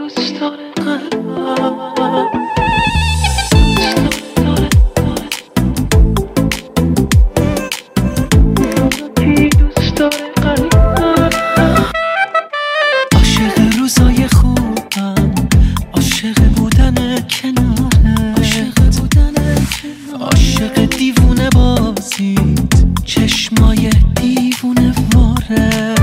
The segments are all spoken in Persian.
دوست داره قلبم. دوست داره قلبم. عاشق روزای خوبم، عاشق بودن کنارت، عاشق دیوونه بازیت، چشمای دیوونه وارد.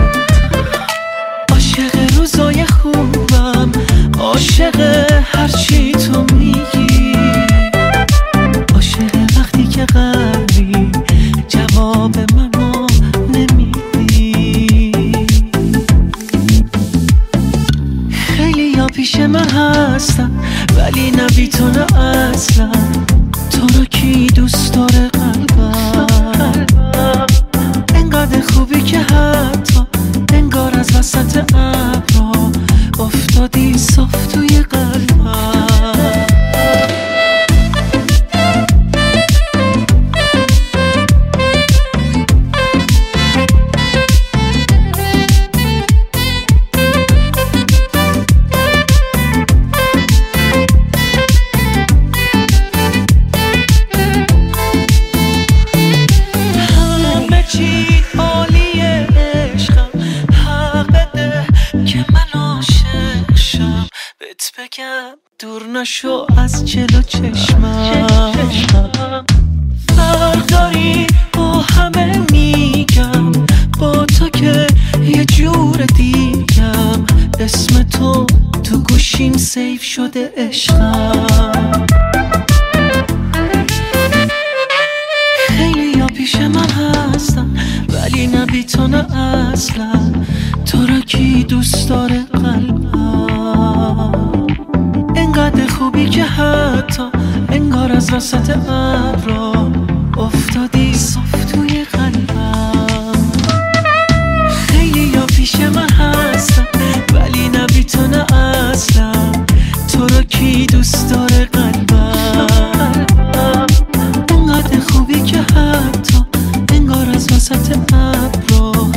عاشق روزای خوبم، عاشق هرچی تو میگی، عاشق وقتی که قلبی جواب منو نمیدی. خیلی یا پیش من هستن ولی نه بی تو نه اصلا. تو رو کی دوست داره قلبم؟ انقدر خوبی که حتی انگار از وسط ابرا افتادی صاف توی قلبم. همه چی عالیه عشقم، حق بده که من عاشق شم. بهت بگم دور نشو از جلو چشمم. فرق داری با همه میگم، با تو که یه جور دیگم. اسم تو تو گوشیم سیف شده عشقم. خیلی یا پیش من هستن ولی نه بی تو نه اصلا. تو را کی دوست داره قلبم؟ انقدر خوبی که حتی انگار از وسط ابرا افتادی صاف توی قلبم. خیلی یا پیش من هستن ولی نه بی تو نه اصلا. تو را کی دوست داره قلبم؟ انقدر خوبی که حتی انگار از وسط ابرا